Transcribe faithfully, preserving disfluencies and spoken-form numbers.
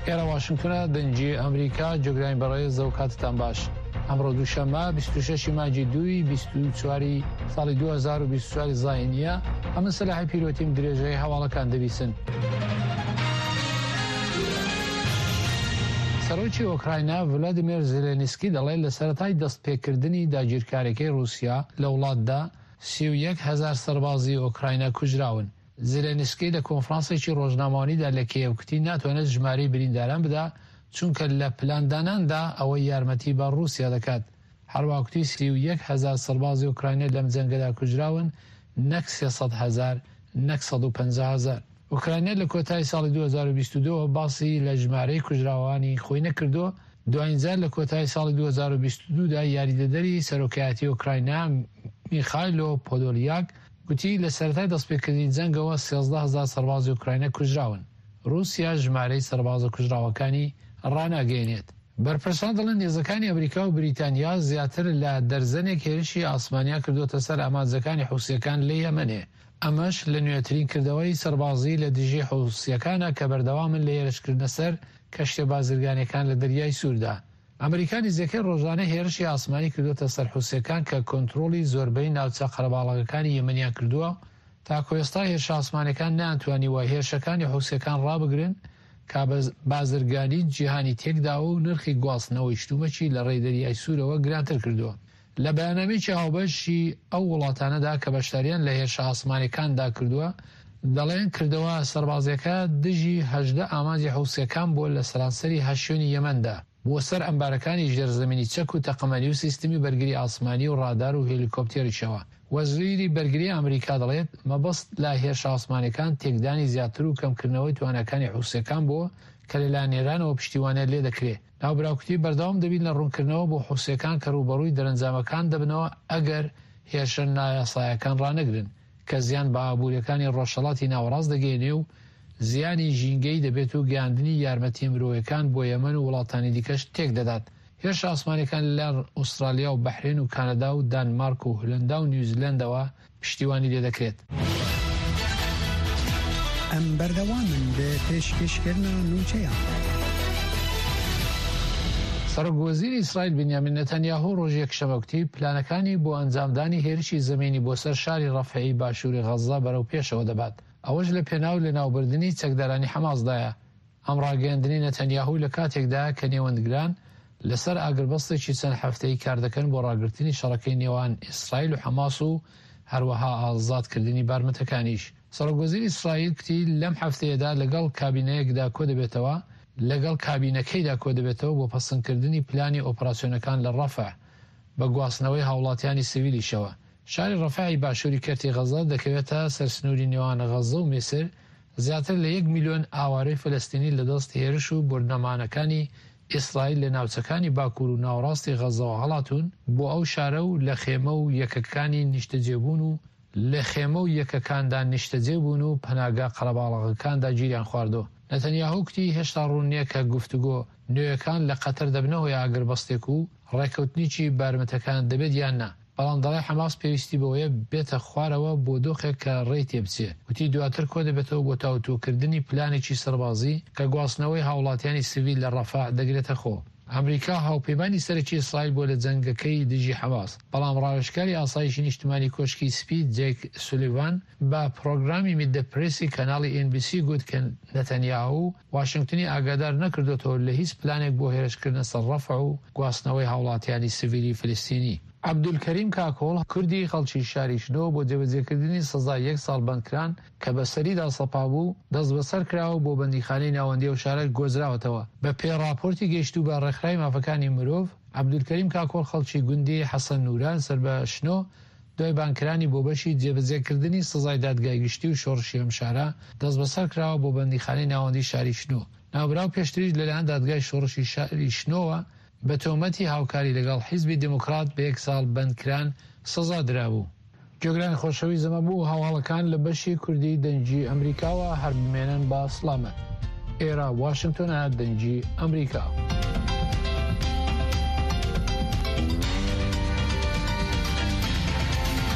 ئێرە واشنگتنە دەنگی ئەمریکا جۆگرانی بەڕێز و کاتتان باش. ئەمڕۆ دووشەممە بیست و شەشی مانگی دووی بیست و چواری ساڵی دوو هەزار و بیست و چوار زاینیە. ئەمە سەلاحی پیرۆتیم درێژەی هەواڵەکان دەبیسن. سەرۆکی ئۆکراینە ڤلادیمیر زێلێنسکی دەڵێت لە سەرەتای دەستپێکردنی داگیرکاریەکەی رووسیا لە وڵاتدا سی و یەک هەزار سەربازی ئۆکراینە کوژراون. زێلێنسکی لە کۆنفرانسێکی ڕۆژنامەوانیدا لە کیێوکتی ناتوانێت ژمارەی برینداران بدا چونکە لە پلانداناندا ئەوەی یارمەتی بە رووسیا دەکات. هەروەکوتی سی و یەک هەزار سەربازی ئۆکراینە لەم جەنگەدا کوژراون، نەک سێسەد هەزار، نەک سەد و پەنجا هەزار. ئۆکراینە لە کۆتایی ساڵی دوو هەزار و بیست و دوو باسی لە ژمارەی کوژراوانی خۆی نەکردووە. دوایینجار لە کۆتایی ساڵی دوو هەزار و بیست و دوو دا یاریدەدەری سەرۆکایەتی ئۆکراینە میخایلۆ پۆدۆلیاک گوتی لە سەرەتای دەستپێکردنی جەنگەوە سیازدە هەزار سەربازی ئۆکراینە کوژراون. رووسیا ژمارەی سەربازە کوژراوەکانی ڕاناگەێنێت. بەرپرسان دەڵێن نێزەکانی ئەمریکا و بریتانیا زیاتر لە دەرزەنێک هێرشی ئاسمانیا کردوتە سەر ئامانجەکانی حوسیەکان لە یەمەنێ. ئەمەش لە نوێترین کردەوەی سەربازی لە دژی حوسیەکانە کە بەردەوامن لە هێرشکردنە سەر کەشتە بازرگانیەکان لە دەریای سووردا. ئەمریکانی زیەکەی ڕۆژانە هێرشی ئاسمانی کردوتە سەر حوسیەکان کە کۆنتڕۆلی زۆربەی ناوچە قەرەباڵغەکانی یەمەنیان کردووە. تاکو ئێستا هێرش ئاسمانەکان نەیانتوانی وە هێرشەکانی حوسیەکان ڕابگرن کە بازرگانی جیهانی تێکدا و نرخی گواستنەوەی شتومەکی لە ڕێی دەریای سوورەوە گرانتر کردووە. لە بەیاننامەیەکی هاوبەشی ئەو وڵاتانەدا کە بەشداریان لە هێرشە ئاسمانەکاندا کردووە دەڵێن کردەوە سەربازیەکە دژی هەژدە ئامانجی حوسیەکان بۆ لە سەرانسەری هەشیۆنی یەمەندا بۆ سەر ئەمبارەکانی ژێرزەمینی چەک و تەقەمەنی و سیستمی بەرگری ئاسمانی و ڕادار و هێلیکۆپتێریشەوە. وەزیری بەرگری ئەمریکا دەڵێت مەبەست لە هێرشە ئاسمانەکان تێکدانی زیاتر و کەمکردنەوەی توانەکانی حوسیەکان بۆ کە لەلایەنێرانەوە پشتیوانیت لێ دەکرێت. ناوبراوکتی بەردەوام دەبین لە ڕوونکردنەوە بۆ حوسیەکان کە ڕوبەڕووی دەرەنجامەکان دەبنەوە ئەگەر هێرشە نایاسایەکان ڕانەگرن کە زیان بە ئابوووریەکانی ڕۆژهەڵاتی ناوەڕاست دەگەێنێ و زیانی ژینگەی دەبێت و گەیاندنی یارمەتی مرۆیەکان بۆ یەمەن و وڵاتانی دیکەش تێک دەدات. هێرشە ئاسمانەکان لە ئوسترالیا و بەحرین و کانەدا و دانمارک و هۆلەندا و نیوزیلەندەوە پشتیوانی لێ دەکرێت. ئەم بەردەوامن بە پێشکەشکردنە نوچەیان. سەرۆکوەزیری ئیسرائیل بنیامین نەتەنیاهو ڕۆژی یەکشەممە پلانەکانی بۆ ئەنجامدانی هێرشی زەمینی بۆ سەر شاری ڕەفعی باشووری غەزا بەرەو پێشەوە دەبات. ئەوەش لە پێناو لە ناوبردننی چەکدارانی حەماسدایە. ئەم ڕاگەیاندنی نەتەنیاهو لە کاتێکدا کە نێوەندگران لەسەر ئاگربەستێکی چەند هەفتەی کار دەکەن بۆ ڕاگررتنی شەڕەکەی نێوان ئیسرائیل و حەماس و هەروەها ئازادکردنی بارمەتەکانیش. سەرۆکوەزیری ئیسرائیل کتی لەم هەفتەیەدا لەگەڵ کابینەیەکدا کۆ دەبێتەوە لەگەڵ کابینەکەیدا کۆ دەبێتەوە بۆ پەسەندکردنی پلانی ئۆپراسیۆنەکان لە ڕەفع بە گواستنەوەی هاوڵاتیانی سیویلیشەوە. شاری ڕەفعی باشووری کەرتی غەزا دەکەوێتە سەرسنووری نێوانە غەزە و میسر. زیاتر لە یەک میلیۆن ئاوارەی فەلەستینی لە دەست هێرش و بردنەمانەکانی ئیسرائیل لە ناوچەکانی باکوور و ناوەڕاستی غەزەوە هەڵاتون بۆ ئەو شارە و لە خێمە و یەکەکانی نیشتەجێبوون و لە خێمە و یەکەکاندا نیشتەجێبوون و پەناگا قەرەباڵغەکاندا گیریان خواردۆ. نەتەنیاهو کتی هێشتا ڕوونیە کە گفتوگۆ نوێیەکان لە قەتەر دەبنەوەی ئاگربەستێک و ڕێکەوتنیی بارمەتەکان دەبێت یان نا. بەڵام دەڵێ حەماس پێویستی بەوەیە بێتە خوارەوە بۆ دۆخێک کە ڕێی تێبچێ. وتی دواتر کۆ دەبێتەوە بۆ تاوتوکردنی پلانێکی سەربازی کە گواستنەوەی هاوڵاتیانی سیڤیل لە ڕەفع دەگرێتە خۆ. ئەمریکا هاوپەیمانی سەرەکی ئیسرائیل بۆ لە جەنگەکەی دژی حەماس. بەڵام ڕاوێژکاری ئاسایشی نیشتمانی کۆشکی سپی جێک سولیڤان بە پرۆگرامی میدە پرێسی کەناڵی ئێن بی سی گوت کە نەتەنیاهو واشنگتنی ئاگادار نەکردوێتەوە لە هیچ پلانێک بۆ هێرشکردنە سەر ڕەفع و گواستنەوەی هاوڵاتیانی سیڤیلی فلستینی. عەبدولکەریم کاکۆڵ کوردی خەڵکی شاری شنۆ بۆ جێبەجێکردنی سزای یەک ساڵ بەندکران کە بە سەریدا سەپا بوو دەست بەسەر کراوە بۆ بەندیخانەی ناوەندی و شارە گۆزراوەتەوە. بە پێ راپۆرتی گەیشتوو بە ڕێکخراوی مافەکانی مرۆڤ عەبدولکەریم کاکۆڵ خەڵکی گوندی حەسەن نوران سەر بە شنۆ دوای بانکرانی بۆ بەشی جێبەجێکردنی سزای دادگای گشتی و شۆڕشی ئەم شارە دەست بەسەر کراوە بۆ بەندیخانەی ناوەندی شاری شنۆ. ناوبراو پێشتریش لەلایەن دادگای شۆڕشی شاری شنۆوە بە تۆمەتی هاوکاری لەگەڵ حیزبی دموکرات بە یەک ساڵ بەندکران سزا درابوو. جۆگرانی خۆشەوی زەمە بوو هەواڵەکان لە بەشی کوردی دەنگی ئەمریکاوە هەر بمێنن بە سڵامەت. ئێرە واشنگتۆنە دەنگی ئەمریکا.